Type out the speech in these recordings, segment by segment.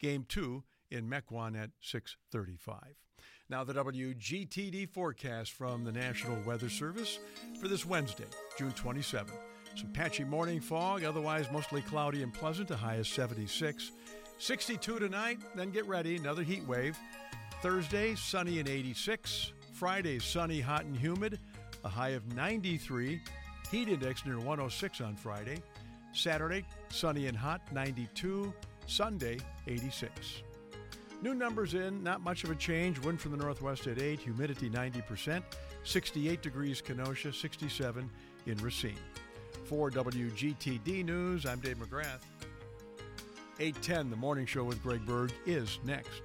Game 2 in Mequon at 6:35. Now the WGTD forecast from the National Weather Service for this Wednesday, June 27. Some patchy morning fog, otherwise mostly cloudy and pleasant, a high of 76. 62 tonight, then get ready, another heat wave. Thursday, sunny and 86. Friday, sunny, hot and humid, a high of 93. Heat index near 106 on Friday. Saturday, sunny and hot, 92. Sunday, 86. New numbers in, not much of a change. Wind from the northwest at 8, humidity 90%. 68 degrees Kenosha, 67 in Racine. For WGTD News, I'm Dave McGrath. 8:10, the morning show with Greg Berg is next.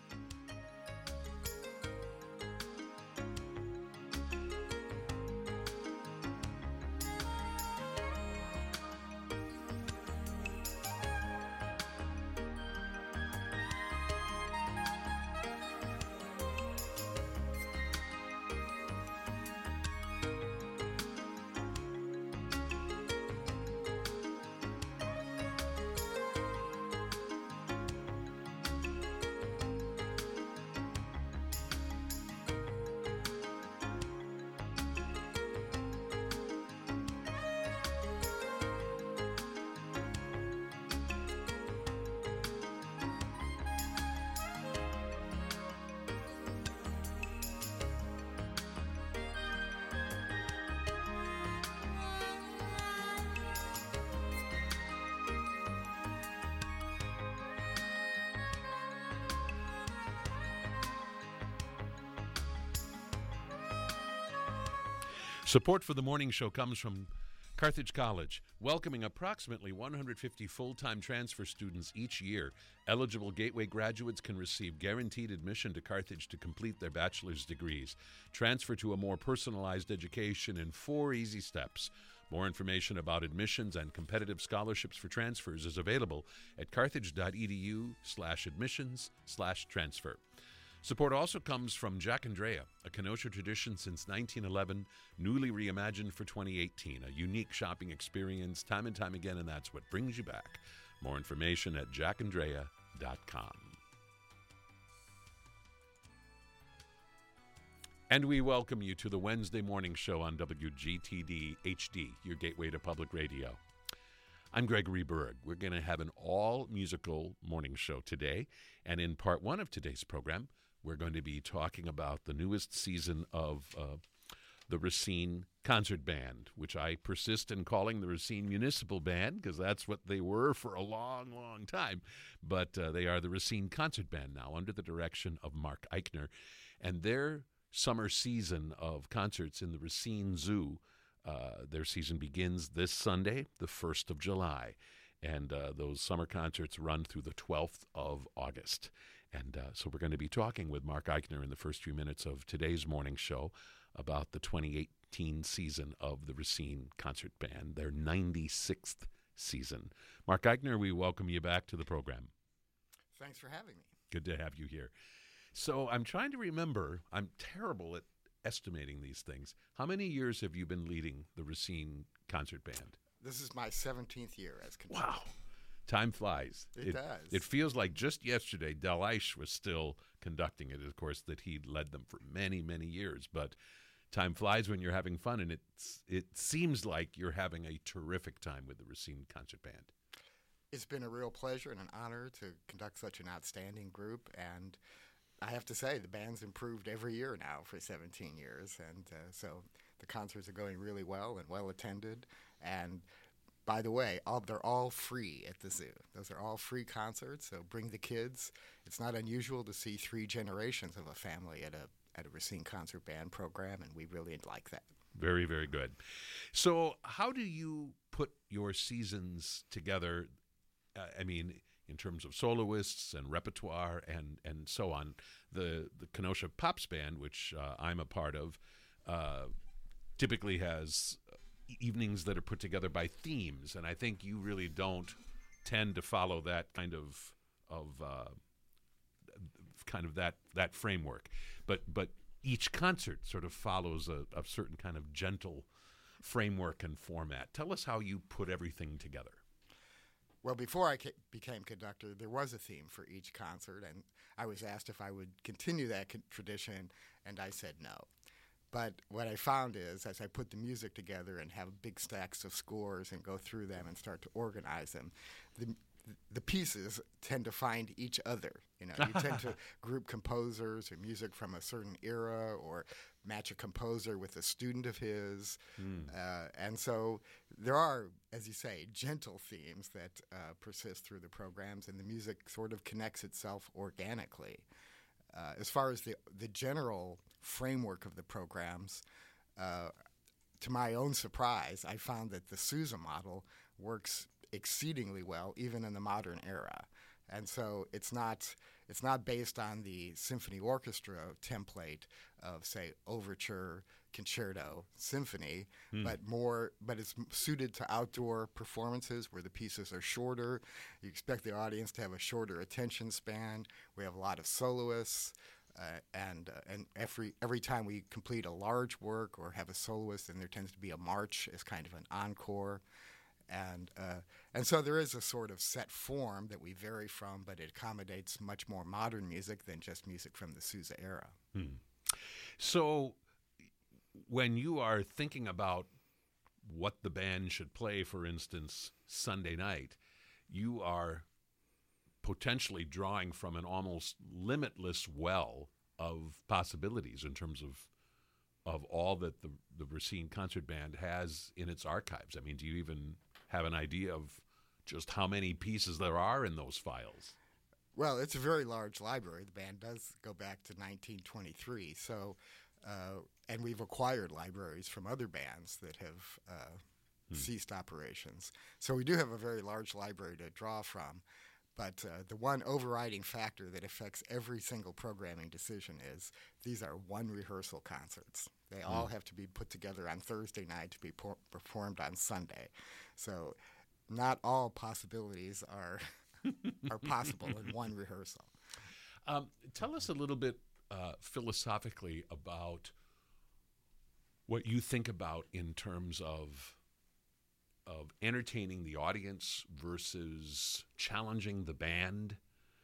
Support for the morning show comes from Carthage College, welcoming approximately 150 full-time transfer students each year. Eligible Gateway graduates can receive guaranteed admission to Carthage to complete their bachelor's degrees. Transfer to a more personalized education in 4 easy steps. More information about admissions and competitive scholarships for transfers is available at carthage.edu/admissions/transfer. Support also comes from Jack and Drea, a Kenosha tradition since 1911, newly reimagined for 2018. A unique shopping experience time and time again, and that's what brings you back. More information at jackanddrea.com. And we welcome you to the Wednesday morning show on WGTD HD, your gateway to public radio. I'm Gregory Berg. We're going to have an all-musical morning show today, and in part 1 of today's program, we're going to be talking about the newest season of the Racine Concert Band, which I persist in calling the Racine Municipal Band because that's what they were for a long, long time. But they are the Racine Concert Band now under the direction of Mark Eichner. And their summer season of concerts in the Racine Zoo, their season begins this Sunday, the 1st of July. And those summer concerts run through the 12th of August. And so we're going to be talking with Mark Eichner in the first few minutes of today's morning show about the 2018 season of the Racine Concert Band, their 96th season. Mark Eichner, we welcome you back to the program. Thanks for having me. Good to have you here. So I'm trying to remember, I'm terrible at estimating these things. How many years have you been leading the Racine Concert Band? This is my 17th year as conductor. Wow. Time flies. It does. It feels like just yesterday, Del Eish was still conducting it. Of course, that he'd led them for many, many years. But time flies when you're having fun, and it seems like you're having a terrific time with the Racine Concert Band. It's been a real pleasure and an honor to conduct such an outstanding group. And I have to say, the band's improved every year now for 17 years. And so the concerts are going really well and well attended. And by the way, they're all free at the zoo. Those are all free concerts, so bring the kids. It's not unusual to see 3 generations of a family at a Racine Concert Band program, and we really like that. Very, very good. So how do you put your seasons together, in terms of soloists and repertoire and so on? The Kenosha Pops Band, which I'm a part of, typically has evenings that are put together by themes, and I think you really don't tend to follow that kind of that framework. But each concert sort of follows a certain kind of gentle framework and format. Tell us how you put everything together. Well, before I became conductor, there was a theme for each concert, and I was asked if I would continue that tradition, and I said no. But what I found is, as I put the music together and have big stacks of scores and go through them and start to organize them, the pieces tend to find each other. You tend to group composers or music from a certain era, or match a composer with a student of his. And so there are, as you say, gentle themes that persist through the programs, and the music sort of connects itself organically. As far as the general framework of the programs, to my own surprise, I found that the Sousa model works exceedingly well, even in the modern era. And so it's not based on the symphony orchestra template of, say, overture, concerto, symphony, but it's suited to outdoor performances where the pieces are shorter. You expect the audience to have a shorter attention span. We have a lot of soloists. And every time we complete a large work or have a soloist, then there tends to be a march as kind of an encore. And so there is a sort of set form that we vary from, but it accommodates much more modern music than just music from the Sousa era. So when you are thinking about what the band should play, for instance, Sunday night, you are potentially drawing from an almost limitless well of possibilities in terms of all that the Racine Concert Band has in its archives. I mean, do you even have an idea of just how many pieces there are in those files? Well, it's a very large library. The band does go back to 1923. So, and we've acquired libraries from other bands that have ceased operations. So we do have a very large library to draw from. But the one overriding factor that affects every single programming decision is these are one rehearsal concerts. They all have to be put together on Thursday night to be performed on Sunday. So not all possibilities are possible in one rehearsal. Tell us a little bit philosophically about what you think about in terms of entertaining the audience versus challenging the band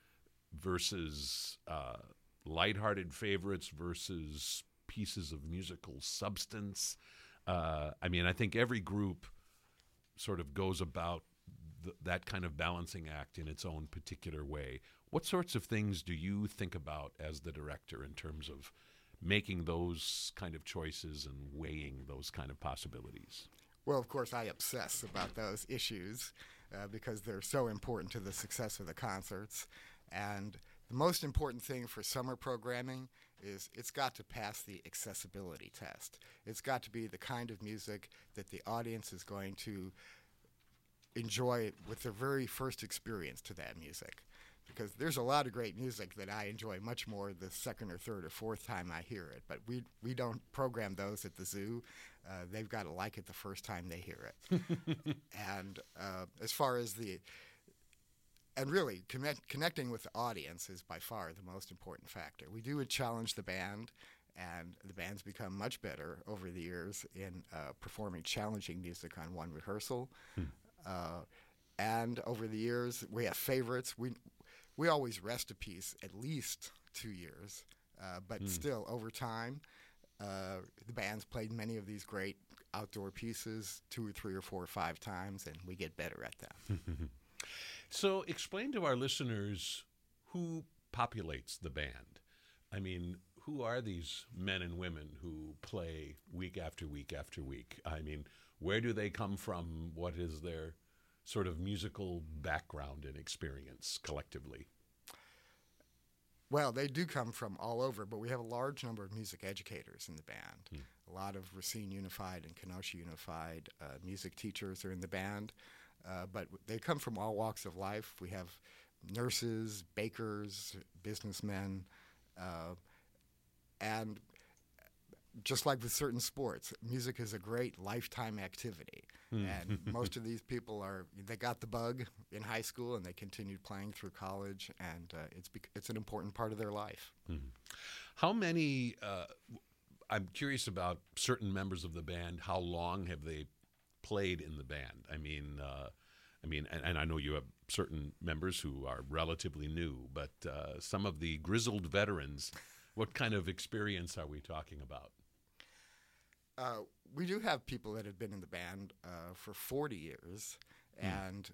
versus lighthearted favorites versus pieces of musical substance. I mean, I think every group sort of goes about that kind of balancing act in its own particular way. What sorts of things do you think about as the director in terms of making those kind of choices and weighing those kind of possibilities? Well, of course, I obsess about those issues because they're so important to the success of the concerts. And the most important thing for summer programming is it's got to pass the accessibility test. It's got to be the kind of music that the audience is going to enjoy with their very first experience to that music. Because there's a lot of great music that I enjoy much more the second or third or fourth time I hear it. But we don't program those at the zoo. They've got to like it the first time they hear it. And as far as really connecting with the audience is by far the most important factor. We do challenge the band, and the band's become much better over the years in performing challenging music on one rehearsal. And over the years, we have favorites. We always rest a piece at least 2 years, but still over time, the band's played many of these great outdoor pieces 2 or 3 or 4 or 5 times, and we get better at them. So explain to our listeners who populates the band. I mean, who are these men and women who play week after week after week? I mean, where do they come from? What is their sort of musical background and experience collectively? Well, they do come from all over, but we have a large number of music educators in the band. A lot of Racine Unified and Kenosha Unified music teachers are in the band, but they come from all walks of life. We have nurses, bakers, businessmen, and just like with certain sports, music is a great lifetime activity. And most of these people they got the bug in high school and they continued playing through college, and it's an important part of their life. How many, I'm curious about certain members of the band, how long have they played in the band? I I mean, and I know you have certain members who are relatively new, but some of the grizzled veterans, what kind of experience are we talking about? We do have people that have been in the band for 40 years, and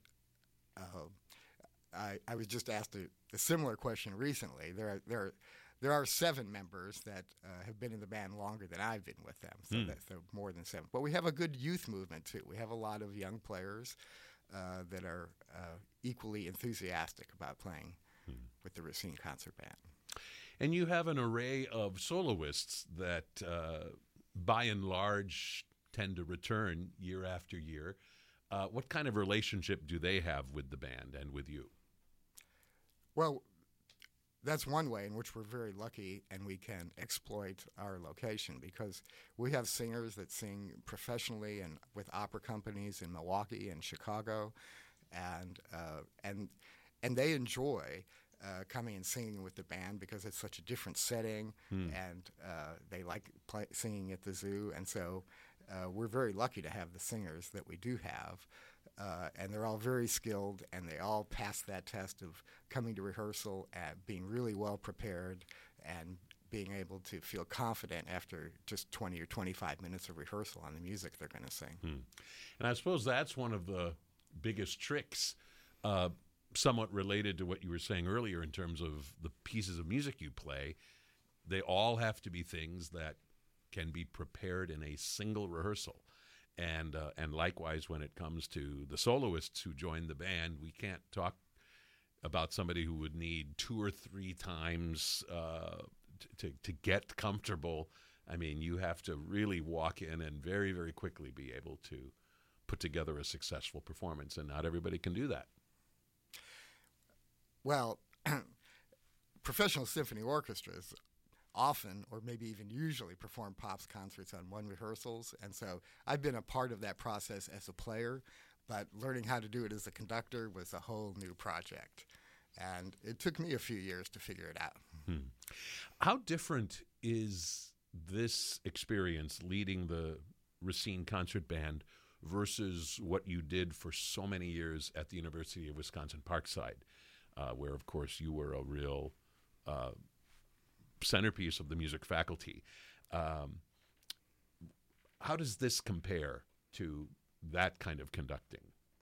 I was just asked a similar question recently. There are 7 members that have been in the band longer than I've been with them, so that's more than 7. But we have a good youth movement too. We have a lot of young players that are equally enthusiastic about playing with the Racine Concert Band. And you have an array of soloists that, by and large, tend to return year after year. What kind of relationship do they have with the band and with you? Well, that's one way in which we're very lucky and we can exploit our location, because we have singers that sing professionally and with opera companies in Milwaukee and Chicago, and they enjoy coming and singing with the band because it's such a different setting, and they like singing at the zoo, and so we're very lucky to have the singers that we do have. And they're all very skilled, and they all pass that test of coming to rehearsal and being really well prepared and being able to feel confident after just 20 or 25 minutes of rehearsal on the music they're going to sing. And I suppose that's one of the biggest tricks, somewhat related to what you were saying earlier in terms of the pieces of music you play. They all have to be things that can be prepared in a single rehearsal. And likewise, when it comes to the soloists who join the band, we can't talk about somebody who would need 2 or 3 times to get comfortable. I mean, you have to really walk in and very, very quickly be able to put together a successful performance, and not everybody can do that. Well, professional symphony orchestras often, or maybe even usually, perform Pops concerts on one rehearsals, and so I've been a part of that process as a player, but learning how to do it as a conductor was a whole new project, and it took me a few years to figure it out. How different is this experience leading the Racine Concert Band versus what you did for so many years at the University of Wisconsin-Parkside, where, of course, you were a real centerpiece of the music faculty? How does this compare to that kind of conducting?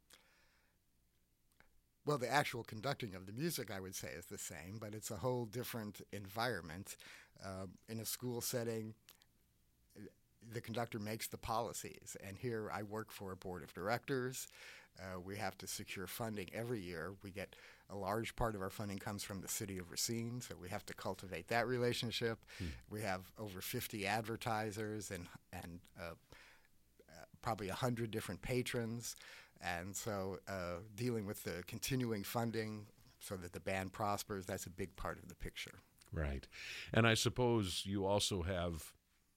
Well, the actual conducting of the music, I would say, is the same, but it's a whole different environment. In a school setting, the conductor makes the policies, and here I work for a board of directors. We have to secure funding every year. We get a large part of our funding comes from the city of Racine, so we have to cultivate that relationship. We have over 50 advertisers and probably 100 different patrons, and so dealing with the continuing funding so that the band prospers, that's a big part of the picture. Right. And I suppose you also have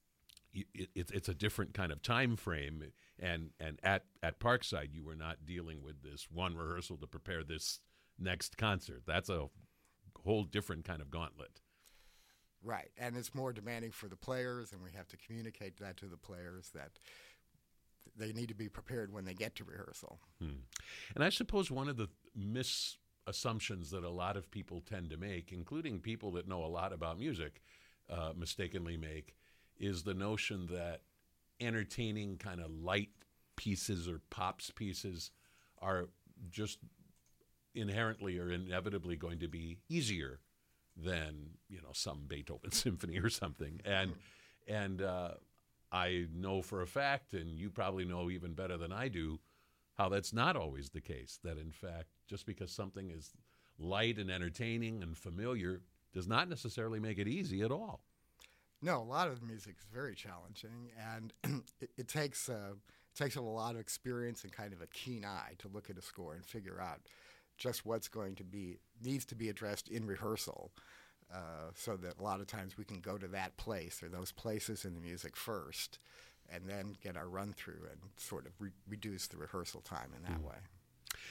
it's a different kind of time frame, and at Parkside you were not dealing with this one rehearsal to prepare this next concert. That's a whole different kind of gauntlet. Right, and it's more demanding for the players, and we have to communicate that to the players that they need to be prepared when they get to rehearsal. And I suppose one of the misassumptions that a lot of people tend to make, including people that know a lot about music, mistakenly make, is the notion that entertaining kind of light pieces or pops pieces are just inherently or inevitably going to be easier than, some Beethoven symphony or something. And I know for a fact, and you probably know even better than I do, how that's not always the case. That in fact, just because something is light and entertaining and familiar does not necessarily make it easy at all. No, a lot of the music is very challenging, and it takes a lot of experience and kind of a keen eye to look at a score and figure out just what's needs to be addressed in rehearsal, so that a lot of times we can go to that place or those places in the music first, and then get our run through and sort of reduce the rehearsal time in that way.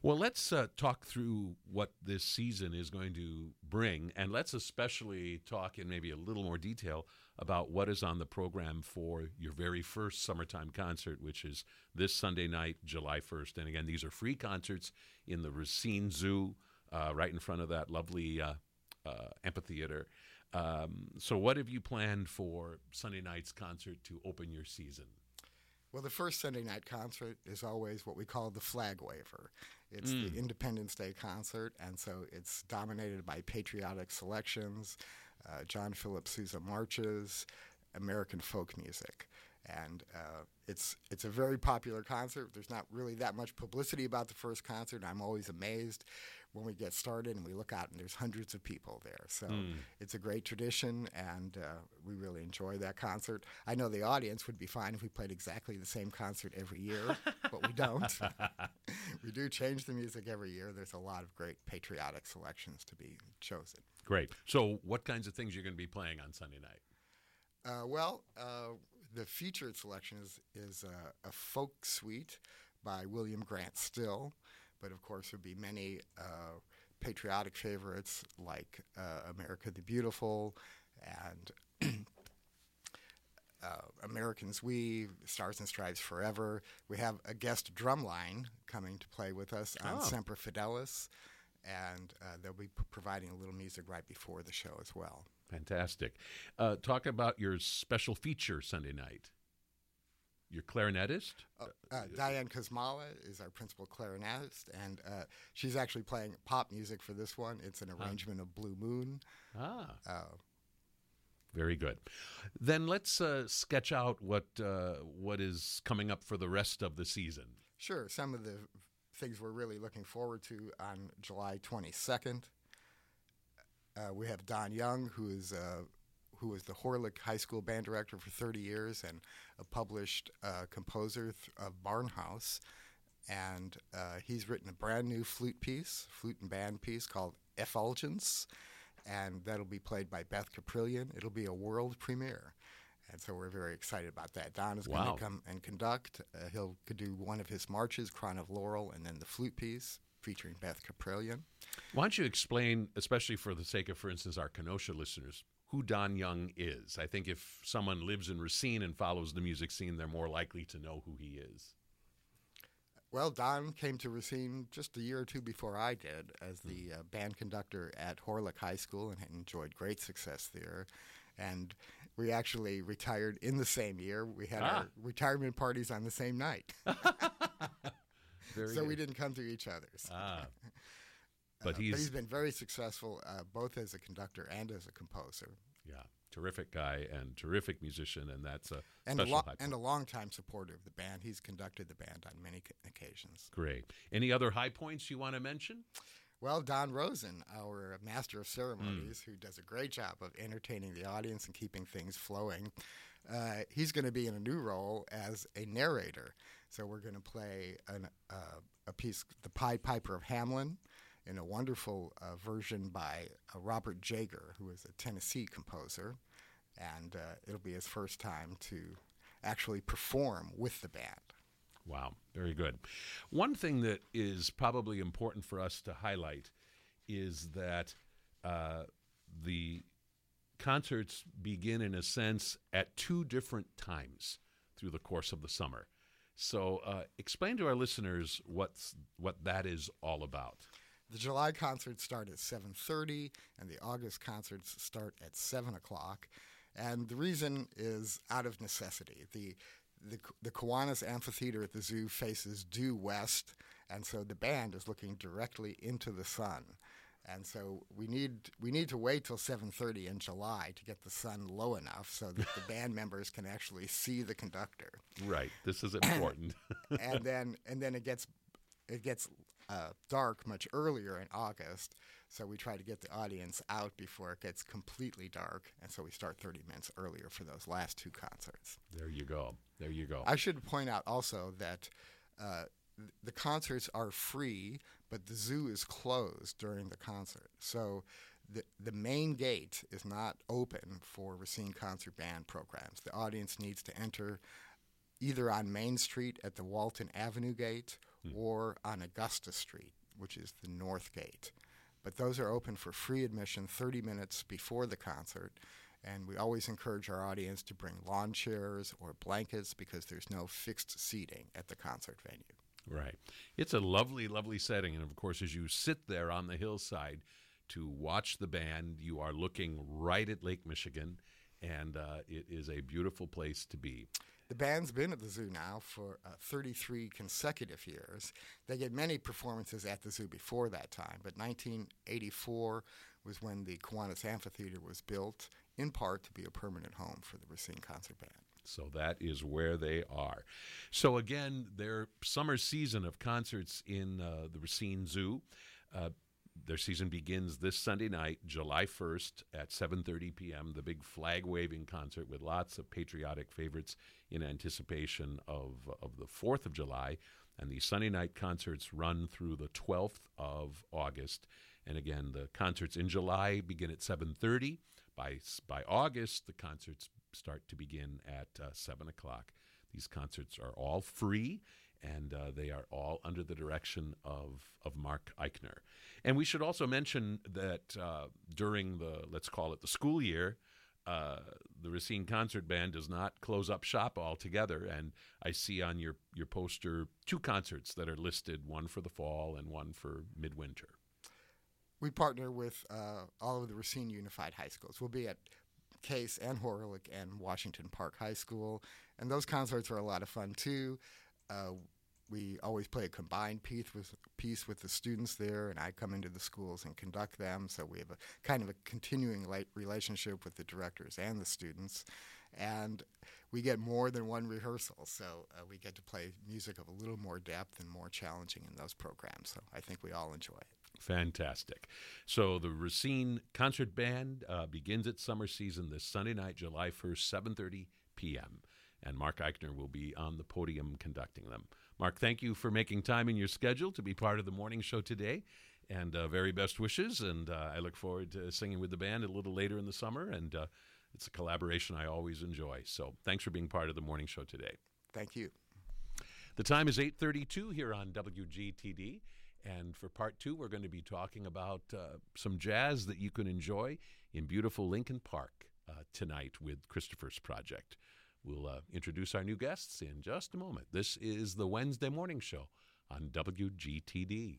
Well, let's talk through what this season is going to bring, and let's especially talk in maybe a little more detail about what is on the program for your very first summertime concert, which is this Sunday night, July 1st. And again, these are free concerts in the Racine Zoo, right in front of that lovely amphitheater. So what have you planned for Sunday night's concert to open your season? Well, the first Sunday night concert is always what we call the flag waver. It's the Independence Day concert, and so it's dominated by patriotic selections, John Philip Sousa marches, American folk music. And it's a very popular concert. There's not really that much publicity about the first concert. I'm always amazed when we get started and we look out and there's hundreds of people there. So it's a great tradition, and we really enjoy that concert. I know the audience would be fine if we played exactly the same concert every year, but we don't. We do change the music every year. There's a lot of great patriotic selections to be chosen. Great. So what kinds of things you're going to be playing on Sunday night? The featured selection is a folk suite by William Grant Still, but of course there will be many patriotic favorites like America the Beautiful and Americans We, Stars and Stripes Forever. We have a guest drumline coming to play with us on Semper Fidelis, and they'll be providing a little music right before the show as well. Fantastic. Talk about your special feature Sunday night. Your clarinetist? Diane Kosmala is our principal clarinetist, and she's actually playing pop music for this one. It's an arrangement of Blue Moon. Very good. Then let's sketch out what is coming up for the rest of the season. Sure. Some of the things we're really looking forward to on July 22nd. We have Don Young, who is the Horlick High School band director for 30 years and a published composer of Barnhouse. And he's written a brand new flute and band piece called Effulgence, and that'll be played by Beth Caprillion. It'll be a world premiere. And so we're very excited about that. Don is going to come and conduct. He'll do one of his marches, Crown of Laurel, and then the flute piece featuring Beth Caprillion. Why don't you explain, especially for the sake of, for instance, our Kenosha listeners, who Don Young is? I think if someone lives in Racine and follows the music scene, they're more likely to know who he is. Well, Don came to Racine just a year or two before I did as the band conductor at Horlick High School and had enjoyed great success there. And we actually retired in the same year. We had our retirement parties on the same night. So we didn't come to each other's. But he's been very successful, both as a conductor and as a composer. Yeah, terrific guy and terrific musician, and that's a special high point. And a longtime supporter of the band. He's conducted the band on many occasions. Great. Any other high points you want to mention? Well, Don Rosen, our master of ceremonies, who does a great job of entertaining the audience and keeping things flowing, he's going to be in a new role as a narrator. So we're going to play a piece, The Pied Piper of Hamelin, in a wonderful version by Robert Jager, who is a Tennessee composer. And it'll be his first time to actually perform with the band. Wow, very good. One thing that is probably important for us to highlight is that the concerts begin, in a sense, at two different times through the course of the summer. So explain to our listeners what that is all about. The July concerts start at 7:30, and the August concerts start at 7 o'clock. And the reason is out of necessity. The Kiwanis Amphitheater at the zoo faces due west, and so the band is looking directly into the sun. And so we need to wait till 7:30 in July to get the sun low enough so that the band members can actually see the conductor. Right. This is important. and then it gets dark much earlier in August, so we try to get the audience out before it gets completely dark, and so we start 30 minutes earlier for those last two concerts. There you go. I should point out also that the concerts are free, but the zoo is closed during the concert. So the main gate is not open for Racine Concert Band programs. The audience needs to enter either on Main Street at the Walton Avenue gate or on Augusta Street, which is the North Gate. But those are open for free admission 30 minutes before the concert. And we always encourage our audience to bring lawn chairs or blankets because there's no fixed seating at the concert venue. Right. It's a lovely, lovely setting. And, of course, as you sit there on the hillside to watch the band, you are looking right at Lake Michigan, and it is a beautiful place to be. The band's been at the zoo now for 33 consecutive years. They get many performances at the zoo before that time, but 1984 was when the Kiwanis Amphitheater was built, in part to be a permanent home for the Racine Concert Band. So that is where they are. So again, their summer season of concerts in the Racine Zoo, their season begins this Sunday night, July 1st at 7:30 p.m., the big flag-waving concert with lots of patriotic favorites in anticipation of the 4th of July. And the Sunday night concerts run through the 12th of August. And again, the concerts in July begin at 7:30. By August, the concerts start to begin at 7 o'clock. These concerts are all free, and they are all under the direction of Mark Eichner. And we should also mention that during the, let's call it the school year, the Racine Concert Band does not close up shop altogether. And I see on your poster 2 concerts that are listed, one for the fall and one for midwinter. We partner with all of the Racine Unified High Schools. We'll be at Case and Horlick and Washington Park High School, and those concerts are a lot of fun too. We always play a combined piece with the students there, and I come into the schools and conduct them, so we have a kind of a continuing relationship with the directors and the students. And we get more than one rehearsal, so we get to play music of a little more depth and more challenging in those programs, so I think we all enjoy it. Fantastic. So the Racine Concert Band begins its summer season this Sunday night, July 1st, 7:30 p.m., and Mark Eichner will be on the podium conducting them. Mark, thank you for making time in your schedule to be part of the morning show today, and very best wishes, and I look forward to singing with the band a little later in the summer, and it's a collaboration I always enjoy. So thanks for being part of the morning show today. Thank you. The time is 8:32 here on WGTD. And for part 2, we're going to be talking about some jazz that you can enjoy in beautiful Lincoln Park tonight with Christopher's Project. We'll introduce our new guests in just a moment. This is the Wednesday Morning Show on WGTD.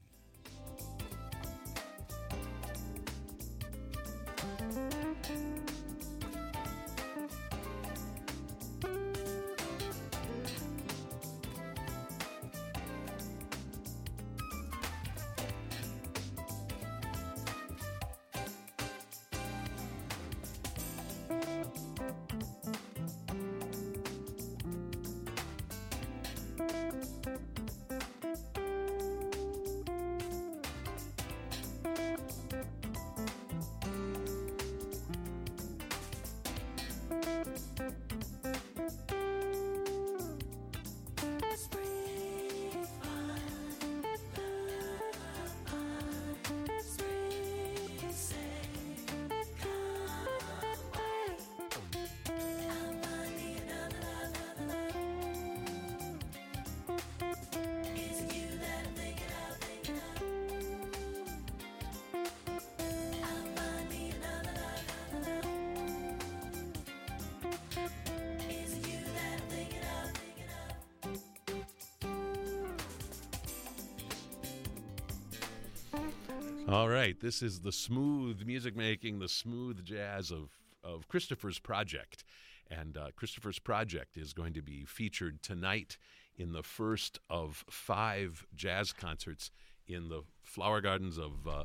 All right, this is the smooth music making, the smooth jazz of Christopher's Project. And Christopher's Project is going to be featured tonight in the first of 5 jazz concerts in the Flower Gardens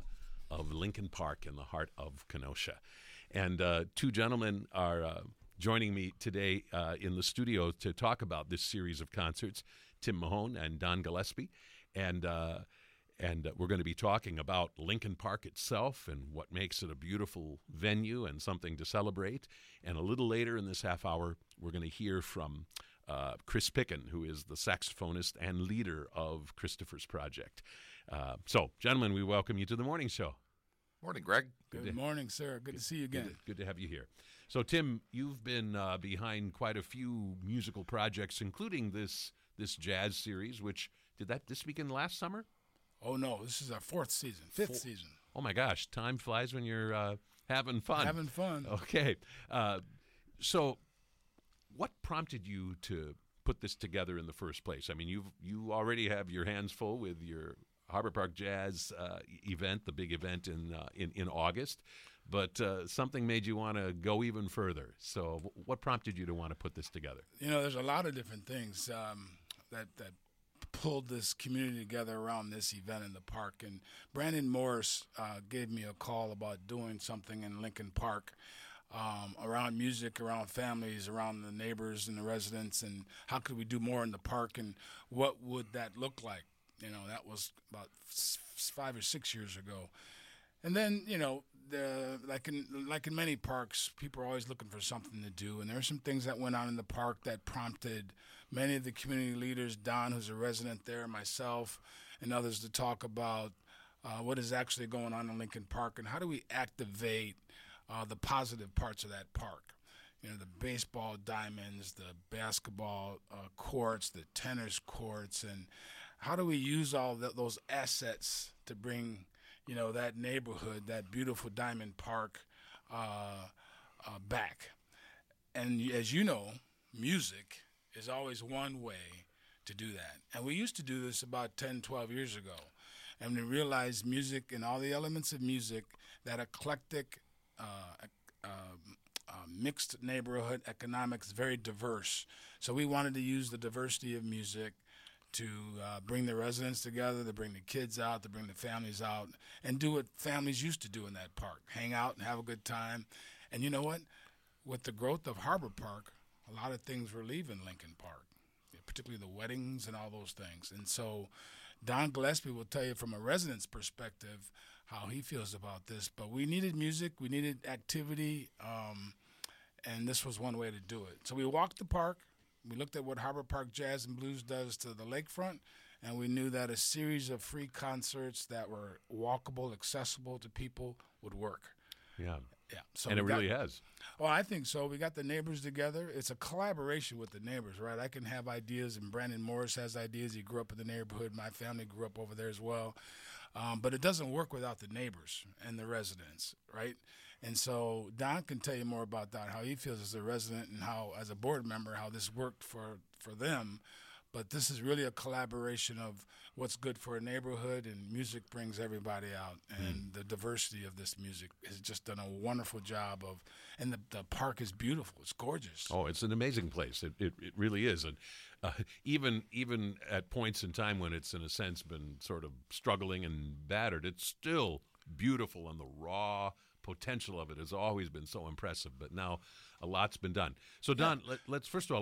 of Lincoln Park in the heart of Kenosha. And 2 gentlemen are joining me today in the studio to talk about this series of concerts, Tim Mahone and Don Gillespie. And we're going to be talking about Lincoln Park itself and what makes it a beautiful venue and something to celebrate. And a little later in this half hour, we're going to hear from Chris Picken, who is the saxophonist and leader of Christopher's Project. So, gentlemen, we welcome you to the morning show. Morning, Greg. Good morning, sir. Good to see you again. Good to have you here. So, Tim, you've been behind quite a few musical projects, including this jazz series, which Did this begin last summer? Oh, no, this is our fifth season. Oh, my gosh. Time flies when you're having fun. Having fun. Okay. So what prompted you to put this together in the first place? I mean, you already have your hands full with your Harbor Park Jazz event, the big event in August, but something made you want to go even further. So what prompted you to want to put this together? There's a lot of different things that pulled this community together around this event in the park. And Brandon Morris gave me a call about doing something in Lincoln Park around music, around families, around the neighbors and the residents, and how could we do more in the park, and what would that look like? That was about 5 or 6 years ago. And then, like in many parks, people are always looking for something to do. And there are some things that went on in the park that prompted many of the community leaders, Don, who's a resident there, myself, and others, to talk about what is actually going on in Lincoln Park and how do we activate the positive parts of that park. The baseball diamonds, the basketball courts, the tennis courts, and how do we use all those assets to bring, that neighborhood, that beautiful Diamond Park back? And as you know, music is always one way to do that. And we used to do this about 10, 12 years ago. And we realized music and all the elements of music, that eclectic, mixed neighborhood economics, very diverse. So we wanted to use the diversity of music to bring the residents together, to bring the kids out, to bring the families out, and do what families used to do in that park, hang out and have a good time. And you know what? With the growth of Harbor Park, a lot of things were leaving Lincoln Park, particularly the weddings and all those things. And so Don Gillespie will tell you from a resident's perspective how he feels about this. But we needed music, we needed activity, and this was one way to do it. So we walked the park. We looked at what Harbor Park Jazz and Blues does to the lakefront, and we knew that a series of free concerts that were walkable, accessible to people would work. Yeah. Yeah. So and it really has. Well, I think so. We got the neighbors together. It's a collaboration with the neighbors, right? I can have ideas, and Brandon Morris has ideas. He grew up in the neighborhood. My family grew up over there as well. But it doesn't work without the neighbors and the residents, right? And so Don can tell you more about that, how he feels as a resident and how, as a board member, how this worked for them. But this is really a collaboration of what's good for a neighborhood, and music brings everybody out. And the diversity of this music has just done a wonderful job of, and the park is beautiful. It's gorgeous. Oh, it's an amazing place. It really is. And even at points in time when it's, in a sense, been sort of struggling and battered, it's still beautiful, and the raw potential of it has always been so impressive. But now a lot's been done. So Don, let's first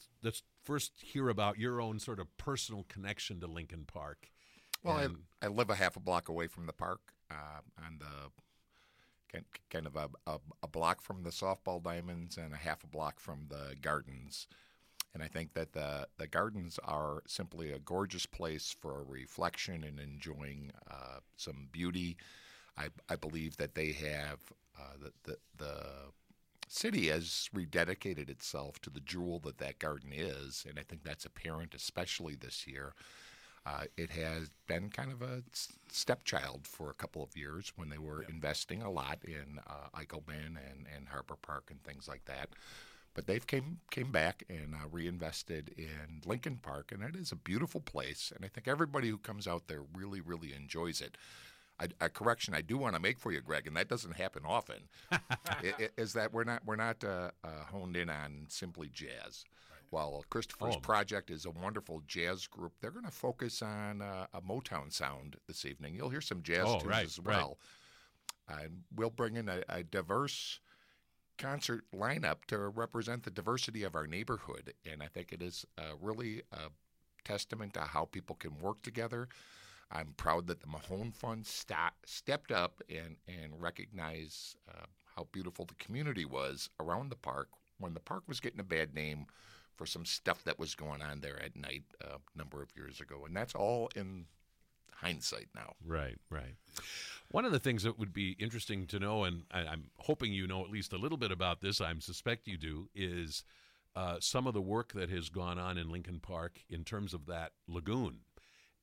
hear about your own sort of personal connection to Lincoln Park. Well, I live a half a block away from the park, on the kind of a block from the softball diamonds and a half a block from the gardens. And I think that the gardens are simply a gorgeous place for reflection and enjoying some beauty. I believe that they have the city has rededicated itself to the jewel that garden is, and I think that's apparent, especially this year. It has been kind of a stepchild for a couple of years when they were investing a lot in Eichelman and Harbor Park and things like that. But they've came back and reinvested in Lincoln Park, and it is a beautiful place, and I think everybody who comes out there really, really enjoys it. A correction I do want to make for you, Greg, and that doesn't happen often, is that we're not honed in on simply jazz. Right. While Christopher's project is a wonderful jazz group, they're going to focus on a Motown sound this evening. You'll hear some jazz tunes as well. Right. We'll bring in a diverse concert lineup to represent the diversity of our neighborhood, and I think it is really a testament to how people can work together. I'm proud that the Mahone Fund stepped up and recognized how beautiful the community was around the park when the park was getting a bad name for some stuff that was going on there at night a number of years ago. And that's all in hindsight now. Right. One of the things that would be interesting to know, and I'm hoping you know at least a little bit about this, I suspect you do, is some of the work that has gone on in Lincoln Park in terms of that lagoon.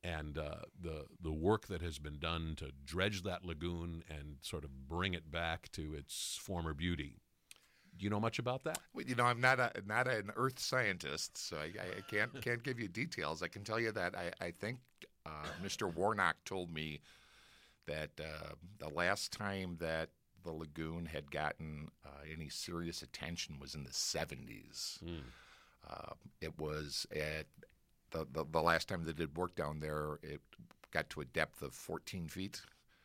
and the work that has been done to dredge that lagoon and sort of bring it back to its former beauty. Do you know much about that? Well, I'm not an earth scientist, so I can't give you details. I can tell you that I think Mr. Warnock told me that the last time that the lagoon had gotten any serious attention was in the 70s. It was at the last time they did work down there, it got to a depth of 14 feet.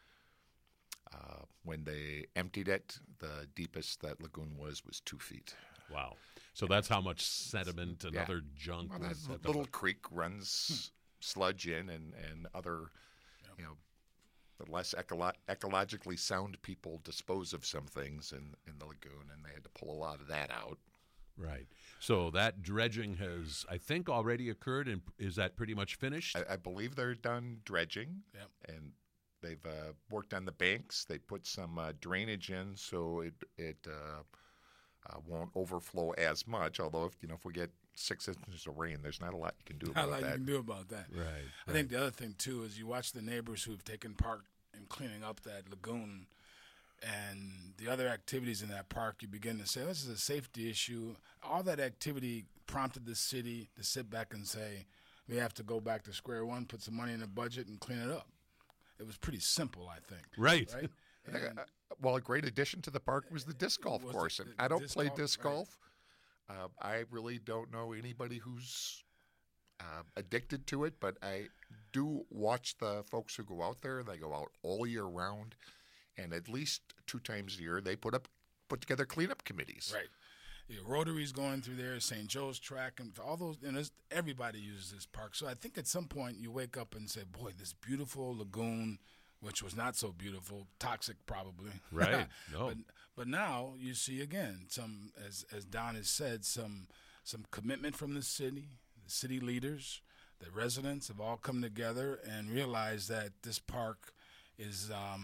When they emptied it, the deepest that lagoon was 2 feet. Wow. So that's how much sediment and other junk Well, was. that little creek runs sludge in and other, the less ecologically sound people dispose of some things in the lagoon, and they had to pull a lot of that out. Right. So that dredging has, I think, already occurred, and is that pretty much finished? I believe they're done dredging, and they've worked on the banks. They put some drainage in so it won't overflow as much. Although if we get 6 inches of rain, there's not a lot you can do about that. Not a lot you can do about that. Right. I think the other thing too is you watch the neighbors who've taken part in cleaning up that lagoon and the other activities in that park. You begin to say, this is a safety issue. All that activity prompted the city to sit back and say, we have to go back to square one, put some money in the budget, and clean it up. It was pretty simple, I think. Right. And well, a great addition to the park was the disc golf course. And I don't play disc golf. I really don't know anybody who's addicted to it, but I do watch the folks who go out there. They go out all year round, and at least 2 times a year they put together cleanup committees. Right. Rotary's going through there, St. Joe's track, and all those. Everybody uses this park. So I think at some point you wake up and say, boy, this beautiful lagoon, which was not so beautiful, toxic probably. Right. No. But now you see again some, as Don has said, some commitment from the city leaders, the residents have all come together and realized that this park is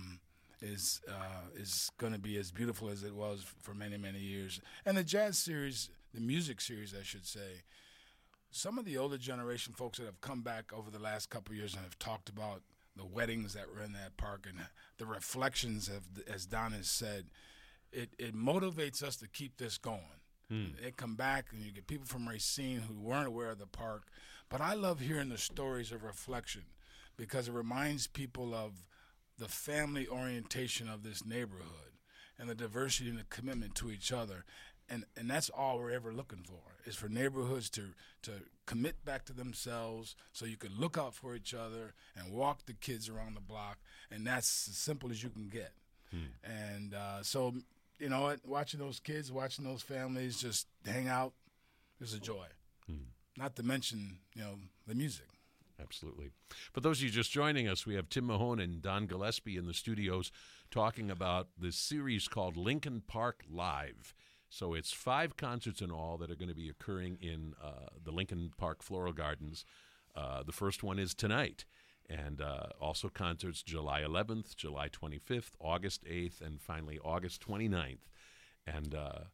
going to be as beautiful as it was for many, many years. And the jazz series, the music series, I should say, some of the older generation folks that have come back over the last couple of years and have talked about the weddings that were in that park and the reflections of, as Don has said, it motivates us to keep this going. They come back and you get people from Racine who weren't aware of the park. But I love hearing the stories of reflection because it reminds people of the family orientation of this neighborhood and the diversity and the commitment to each other. And that's all we're ever looking for, is for neighborhoods to commit back to themselves so you can look out for each other and walk the kids around the block. And that's as simple as you can get. And so, you know what, watching those kids, watching those families just hang out is a joy. Not to mention, the music. Absolutely. For those of you just joining us, we have Tim Mahone and Don Gillespie in the studios talking about this series called Lincoln Park Live. So it's 5 concerts in all that are going to be occurring in the Lincoln Park Floral Gardens. The first one is tonight. And also concerts July 11th, July 25th, August 8th, and finally August 29th. And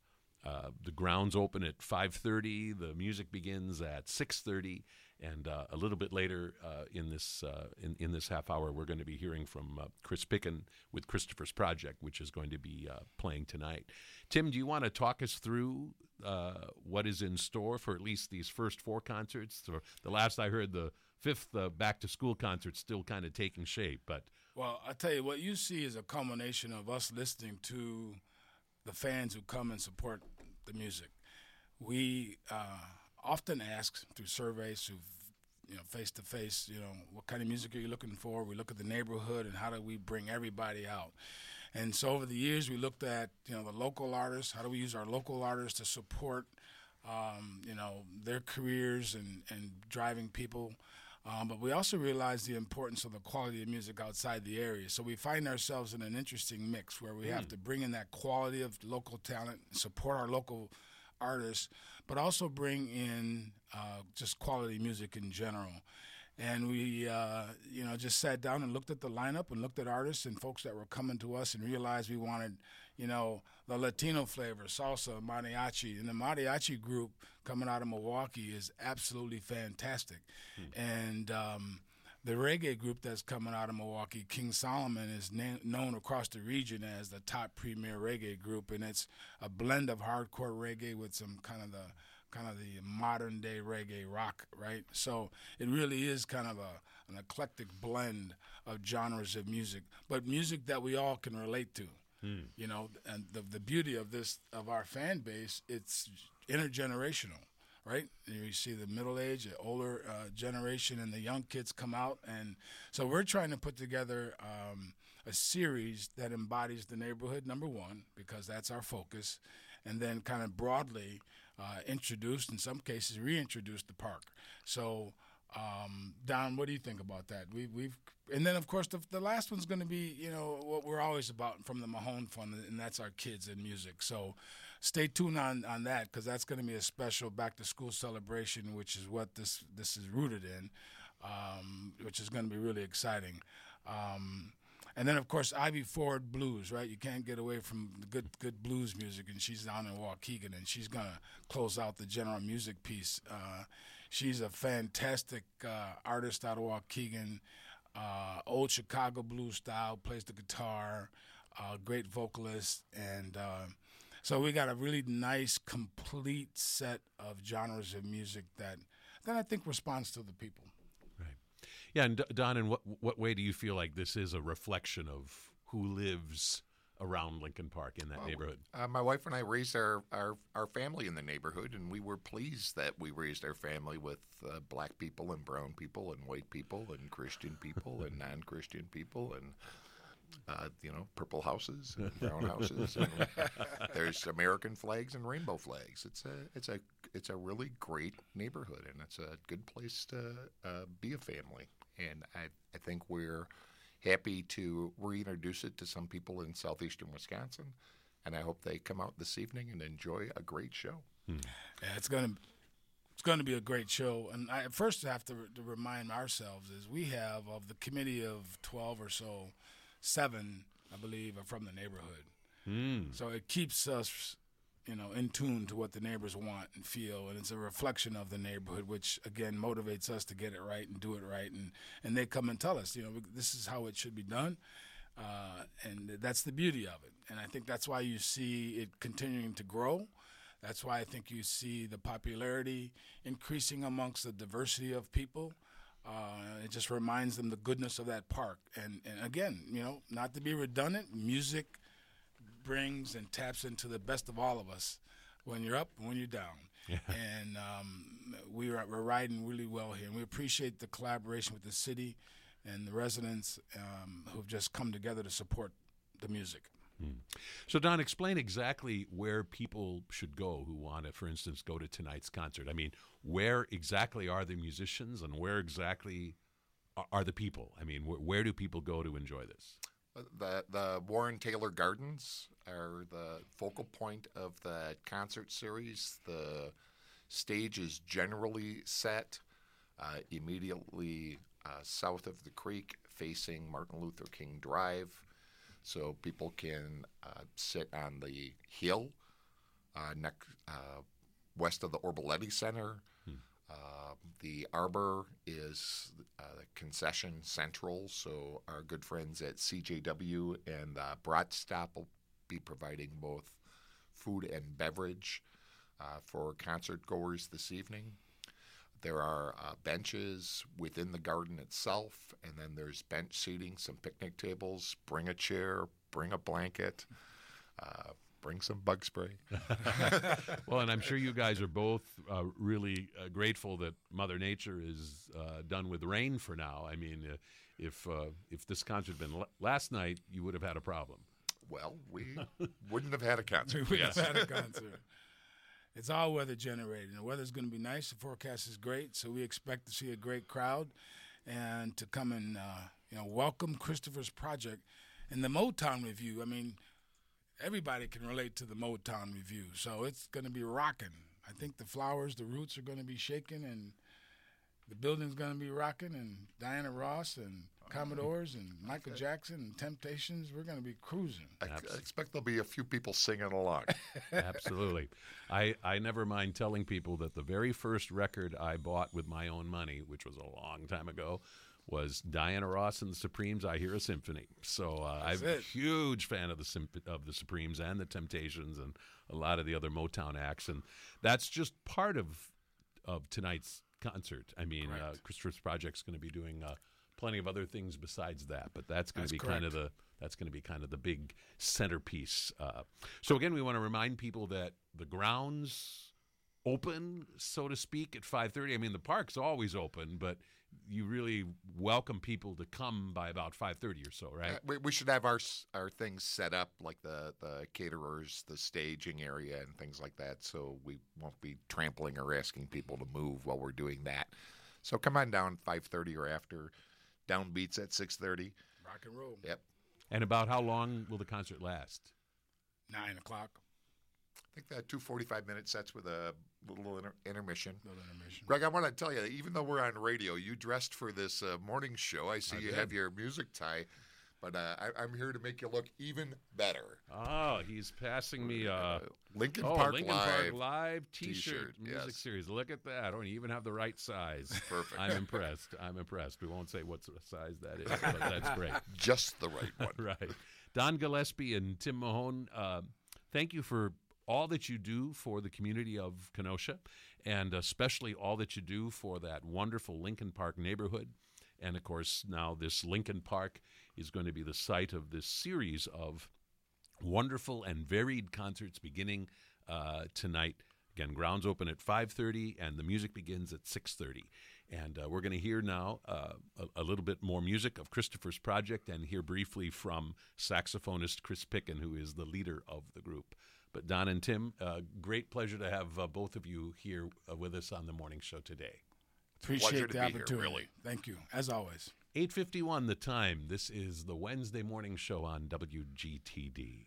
the grounds open at 5:30. The music begins at 6:30. And a little bit later in this half hour, we're going to be hearing from Chris Pickin with Christopher's Project, which is going to be playing tonight. Tim, do you want to talk us through what is in store for at least these first 4 concerts? Or the last I heard, the 5th back-to-school concert's still kind of taking shape. But well, I tell you, what you see is a culmination of us listening to the fans who come and support the music. We often ask through surveys, through face-to-face, what kind of music are you looking for? We look at the neighborhood and how do we bring everybody out. And so over the years, we looked at, the local artists. How do we use our local artists to support, their careers and driving people? But we also realized the importance of the quality of music outside the area. So we find ourselves in an interesting mix where we have to bring in that quality of local talent, support our local artists, but also bring in just quality music in general. And we, just sat down and looked at the lineup and looked at artists and folks that were coming to us and realized we wanted, the Latino flavor, salsa, mariachi. And the mariachi group coming out of Milwaukee is absolutely fantastic. And The reggae group that's coming out of Milwaukee, King Solomon, is known across the region as the top premier reggae group, and it's a blend of hardcore reggae with some kind of the modern day reggae rock, right? So it really is kind of an eclectic blend of genres of music, but music that we all can relate to. You know, and the beauty of our fan base, it's intergenerational, right? You see the middle-aged, the older generation, and the young kids come out, and so we're trying to put together a series that embodies the neighborhood, number one, because that's our focus, and then kind of broadly introduced, in some cases, reintroduced the park. So, Don, what do you think about that? And then, of course, the last one's going to be, you know, what we're always about from the Mahone Fund, and that's our kids and music. So stay tuned on that, because that's going to be a special back-to-school celebration, which is what this is rooted in, which is going to be really exciting. And then, of course, Ivy Ford Blues, right? You can't get away from the good blues music, and she's down in Waukegan, and she's going to close out the general music piece. She's a fantastic artist out of Waukegan, old Chicago blues style, plays the guitar, great vocalist, and so we got a really nice, complete set of genres of music that I think responds to the people. Yeah, and Don, in what way do you feel like this is a reflection of who lives around Lincoln Park in that neighborhood? My wife and I raised our family in the neighborhood, and we were pleased that we raised our family with black people and brown people and white people and Christian people and non-Christian people and purple houses and brown houses. And there's American flags and rainbow flags. It's a really great neighborhood, and it's a good place to be a family. And I think we're happy to reintroduce it to some people in southeastern Wisconsin, and I hope they come out this evening and enjoy a great show. Yeah, it's going to be a great show. And I first have to remind ourselves is we have, of the committee of 12 or so, 7, I believe, are from the neighborhood. So it keeps us, in tune to what the neighbors want and feel, and it's a reflection of the neighborhood, which again motivates us to get it right and do it right. And they come and tell us, this is how it should be done, and that's the beauty of it. And I think that's why you see it continuing to grow. That's why I think you see the popularity increasing amongst the diversity of people. It just reminds them the goodness of that park. And again, not to be redundant, music brings and taps into the best of all of us when you're up and when you're down. Yeah. And we're riding really well here. And we appreciate the collaboration with the city and the residents who've just come together to support the music. So, Don, explain exactly where people should go who want to, for instance, go to tonight's concert. I mean, where exactly are the musicians and where exactly are the people? I mean, where do people go to enjoy this? The Warren Taylor Gardens are the focal point of the concert series. The stage is generally set immediately south of the creek, facing Martin Luther King Drive, so people can sit on the hill west of the Orboletti Center. The Arbor is the concession central, so our good friends at CJW and Brat Stop will be providing both food and beverage for concert goers this evening. There are benches within the garden itself, and then there's bench seating, some picnic tables. Bring a chair, bring a blanket, bring some bug spray. Well, and I'm sure you guys are both really grateful that Mother Nature is done with rain for now. I mean, if this concert had been last night, you would have had a problem. Well, we wouldn't have had a concert. We would have had a concert. It's all weather generated. The weather's going to be nice. The forecast is great, so we expect to see a great crowd and to come and welcome Christopher's project. And the Motown Review, I mean, everybody can relate to the Motown Review, so it's going to be rocking. I think the flowers, the roots are going to be shaking, and the building's going to be rocking, and Diana Ross and Commodores and Michael Jackson and Temptations, we're going to be cruising. I expect there'll be a few people singing along. Absolutely. I never mind telling people that the very first record I bought with my own money, which was a long time ago, was Diana Ross and the Supremes, I Hear a Symphony. So I'm a huge fan of the Supremes and the Temptations and a lot of the other Motown acts. And that's just part of tonight's concert. I mean, Christopher's Project's going to be doing plenty of other things besides that, but that's going to be kind of the big centerpiece. So again, we want to remind people that the grounds open, so to speak, at 5:30. I mean, the park's always open, but you really welcome people to come by about 5:30 or so, right? We should have our things set up, like the caterers, the staging area, and things like that, so we won't be trampling or asking people to move while we're doing that. So come on down 5:30 or after. Downbeats at 6:30. Rock and roll. Yep. And about how long will the concert last? 9 o'clock. I think that 2 45-minute sets with a little intermission. Little intermission. Greg, I want to tell you, even though we're on radio, you dressed for this morning show. I see you have your music tie, but I'm here to make you look even better. Oh, he's passing me Lincoln Park Live T-shirt music yes. series. Look at that. I don't even have the right size. Perfect. I'm impressed. We won't say what size that is, but that's great. Just the right one. Right. Don Gillespie and Tim Mahone, thank you for all that you do for the community of Kenosha, and especially all that you do for that wonderful Lincoln Park neighborhood. And, of course, now this Lincoln Park is going to be the site of this series of wonderful and varied concerts beginning tonight. Again, grounds open at 5:30, and the music begins at 6:30. And we're going to hear now a little bit more music of Christopher's Project and hear briefly from saxophonist Chris Picken, who is the leader of the group. But Don and Tim, great pleasure to have both of you here with us on the morning show today. Appreciate the opportunity. Here, really. Thank you, as always. 8:51 the time. This is the Wednesday morning show on WGTD.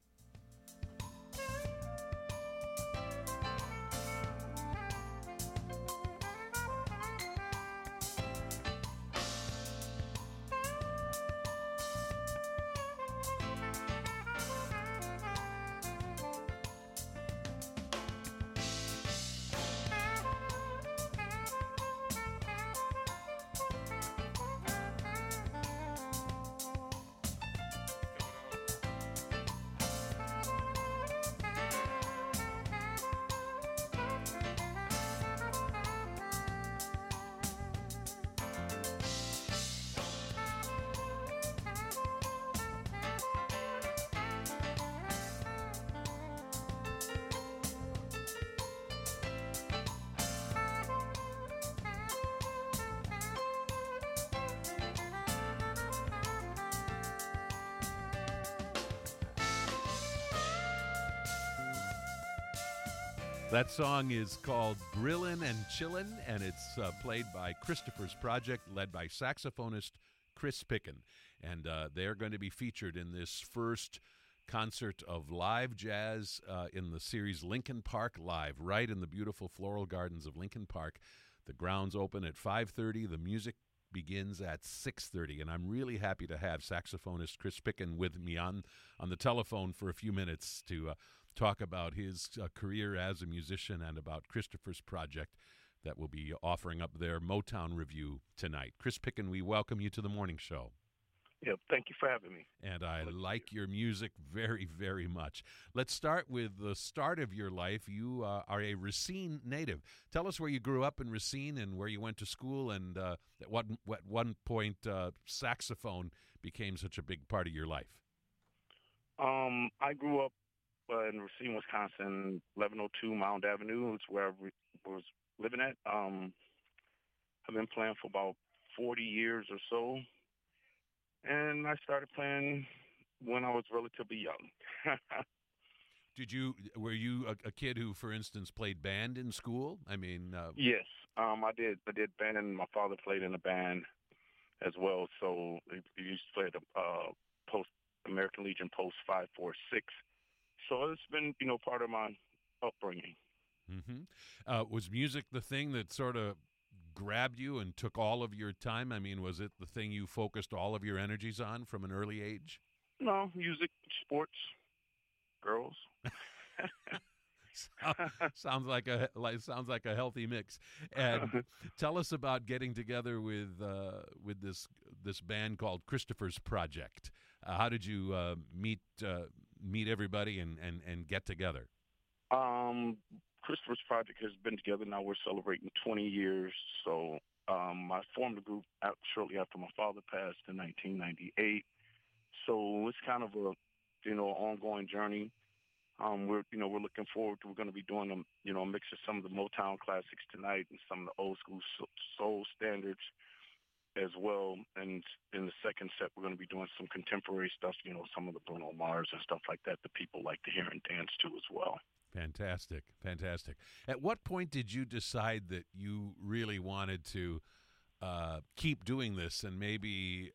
That song is called Grillin' and Chillin', and it's played by Christopher's Project, led by saxophonist Chris Picken. And they're going to be featured in this first concert of live jazz in the series Lincoln Park Live, right in the beautiful floral gardens of Lincoln Park. The grounds open at 5:30. The music begins at 6:30, and I'm really happy to have saxophonist Chris Picken with me on the telephone for a few minutes to talk about his career as a musician and about Christopher's Project that will be offering up their Motown review tonight. Chris Picken, we welcome you to the morning show. Yep, thank you for having me. And I like your music very, very much. Let's start with the start of your life. You are a Racine native. Tell us where you grew up in Racine and where you went to school, and at one point saxophone became such a big part of your life. I grew up in Racine, Wisconsin, 1102 Mound Avenue. It's where I was living at. I've been playing for about 40 years or so. And I started playing when I was relatively young. Were you a kid who, for instance, played band in school? I mean, yes, I did. I did band, and my father played in a band as well. So he used to play the Post American Legion Post 546. So it's been, part of my upbringing. Mm-hmm. Was music the thing that sort of grabbed you and took all of your time? I mean, was it the thing you focused all of your energies on from an early age? No, music, sports, girls. sounds like a healthy mix. And tell us about getting together with this band called Christopher's Project. How did you meet everybody and get together? Christopher's Project has been together now. We're celebrating 20 years. So I formed the group shortly after my father passed in 1998. So it's kind of a ongoing journey. We're looking forward to. We're going to be doing a mix of some of the Motown classics tonight and some of the old school soul standards as well. And in the second set, we're going to be doing some contemporary stuff. Some of the Bruno Mars and stuff like that people like to hear and dance to as well. Fantastic. At what point did you decide that you really wanted to keep doing this and maybe,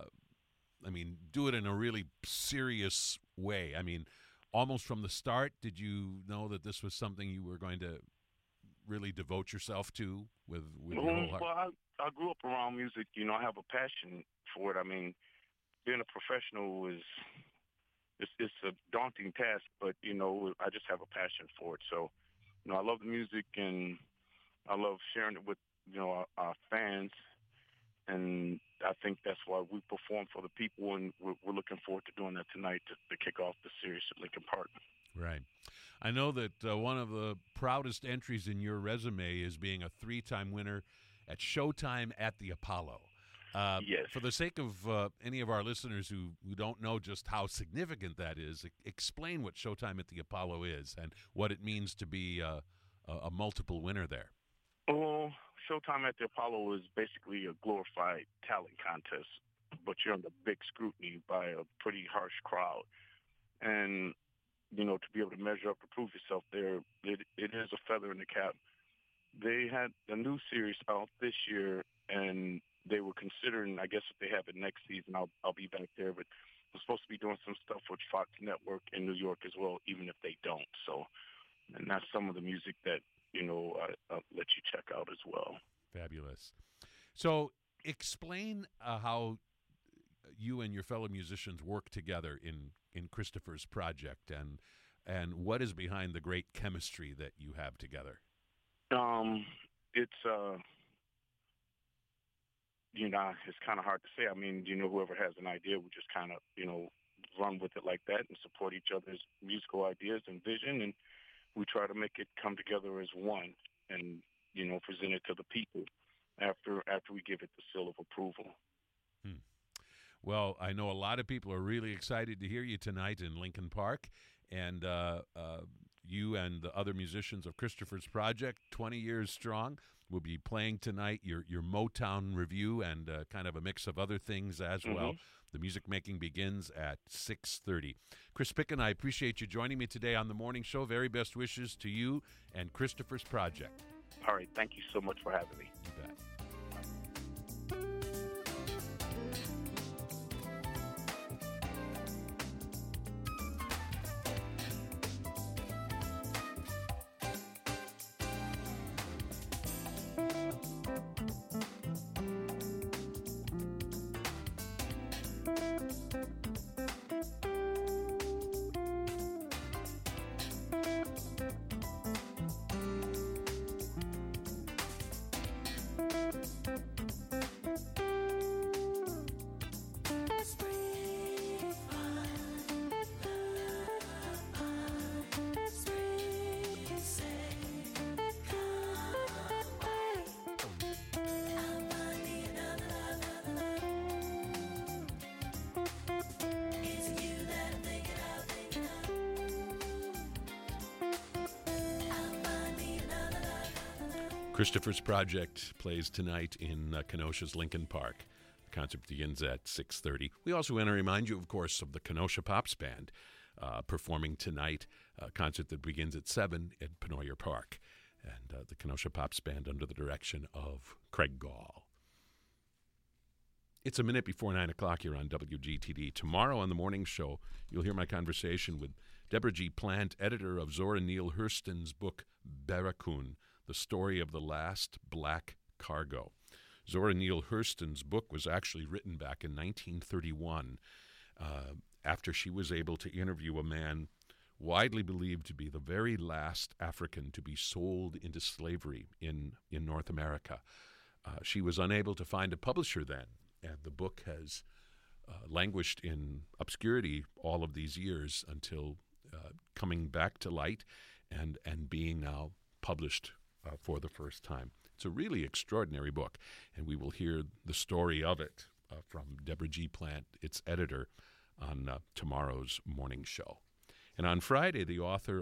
do it in a really serious way? I mean, almost from the start, did you know that this was something you were going to really devote yourself to with your whole heart? Well, I grew up around music. I have a passion for it. I mean, being a professional it's a daunting task, but I just have a passion for it. So, I love the music and I love sharing it with our fans, and I think that's why we perform for the people, and we're looking forward to doing that tonight to kick off the series at Lincoln Park. Right. I know that one of the proudest entries in your resume is being a 3-time winner at Showtime at the Apollo. Yes. For the sake of any of our listeners who don't know just how significant that is, explain what Showtime at the Apollo is and what it means to be a multiple winner there. Well, Showtime at the Apollo is basically a glorified talent contest, but you're under big scrutiny by a pretty harsh crowd. And, to be able to measure up to prove yourself there, it is a feather in the cap. They had a new series out this year, and they were considering, I guess if they have it next season, I'll be back there. But we're supposed to be doing some stuff with Fox Network in New York as well, even if they don't. So, and that's some of the music that, I'll let you check out as well. Fabulous. So explain how you and your fellow musicians work together in Christopher's Project and what is behind the great chemistry that you have together. It's kind of hard to say. I mean, whoever has an idea, we just kind of, run with it like that and support each other's musical ideas and vision, and we try to make it come together as one and, present it to the people after we give it the seal of approval. Well, I know a lot of people are really excited to hear you tonight in Lincoln Park, and you and the other musicians of Christopher's Project, 20 years strong, will be playing tonight your Motown review and kind of a mix of other things as well. The music making begins at 6:30. Chris Pickin, I appreciate you joining me today on the morning show. Very best wishes to you and Christopher's Project. All right. Thank you so much for having me. You bet. Christopher's Project plays tonight in Kenosha's Lincoln Park. The concert begins at 6:30. We also want to remind you, of course, of the Kenosha Pops Band performing tonight, a concert that begins at 7 at Penoyer Park. And the Kenosha Pops Band under the direction of Craig Gall. It's a minute before 9 o'clock here on WGTD. Tomorrow on the morning show, you'll hear my conversation with Deborah G. Plant, editor of Zora Neale Hurston's book, Barracoon, The Story of the Last Black Cargo. Zora Neale Hurston's book was actually written back in 1931 after she was able to interview a man widely believed to be the very last African to be sold into slavery in North America. She was unable to find a publisher then, and the book has languished in obscurity all of these years until coming back to light and being now published for the first time. It's a really extraordinary book, and we will hear the story of it from Deborah G. Plant, its editor, on tomorrow's morning show. And on Friday, the author